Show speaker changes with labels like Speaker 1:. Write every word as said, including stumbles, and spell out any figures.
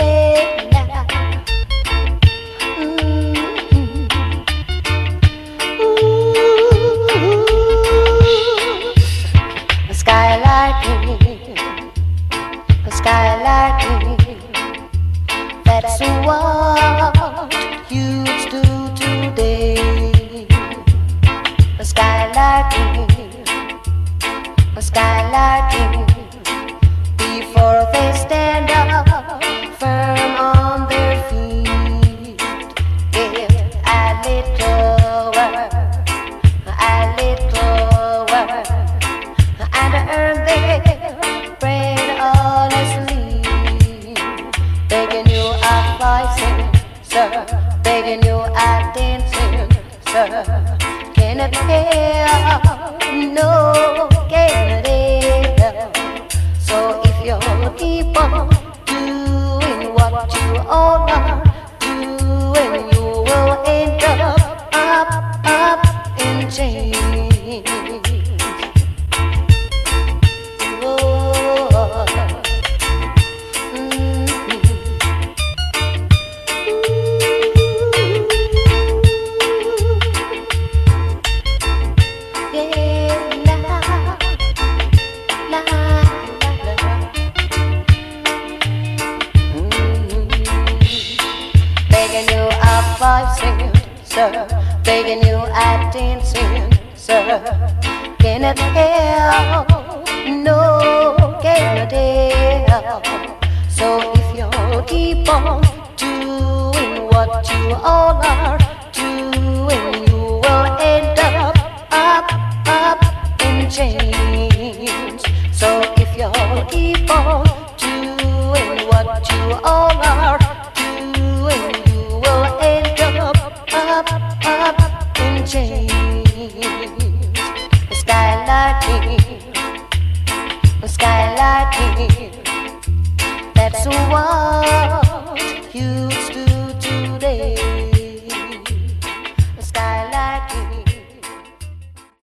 Speaker 1: That's what youths do today. A skylarking, a skylarking. Before they stand up firm on their feet, give a little work, a little work, and earn their bread honestly. Begging you a five cent, sir, begging you a ten cent, sir. Can it help? No, can it help? So if you keep on doing what you all are doing, you will end up, up, up in chains. Oh, mm-hmm. Yeah, nah, nah. Begging you a five cent, sir, begging you a ten cent, sir. Can it help? No, can it help? So if you keep on doing what you all are doing, you will end up, up, up in chains. So if you keep on doing what you all are doing, you will end up, up, up in chains. Skylarking, skylarking. That's what